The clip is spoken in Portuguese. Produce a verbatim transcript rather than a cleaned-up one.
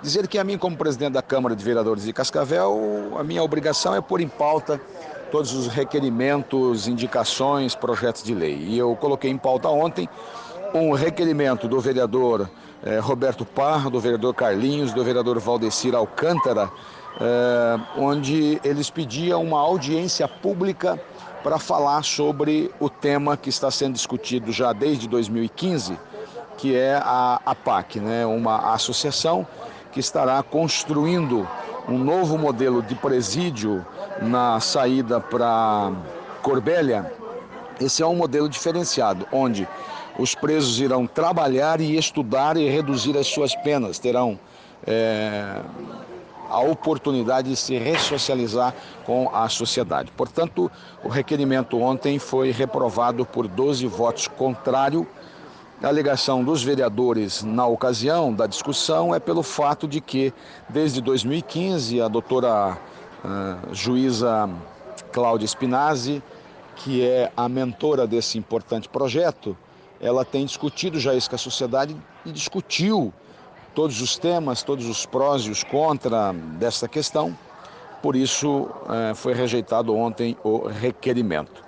Dizer que a mim, como presidente da Câmara de Vereadores de Cascavel, a minha obrigação é pôr em pauta todos os requerimentos, indicações, projetos de lei. E eu coloquei em pauta ontem um requerimento do vereador eh, Roberto Parra, do vereador Carlinhos, do vereador Valdecir Alcântara, eh, onde eles pediam uma audiência pública para falar sobre o tema que está sendo discutido já desde dois mil e quinze, que é a APAC, né? Uma associação que estará construindo um novo modelo de presídio na saída para Corbélia. Esse é um modelo diferenciado, onde os presos irão trabalhar e estudar e reduzir as suas penas, terão é, a oportunidade de se ressocializar com a sociedade. Portanto, o requerimento ontem foi reprovado por doze votos contrários. A alegação dos vereadores na ocasião da discussão é pelo fato de que, desde dois mil e quinze, a doutora uh, juíza Cláudia Spinazzi, que é a mentora desse importante projeto, ela tem discutido já isso com a sociedade e discutiu todos os temas, todos os prós e os contras dessa questão. Por isso, uh, foi rejeitado ontem o requerimento.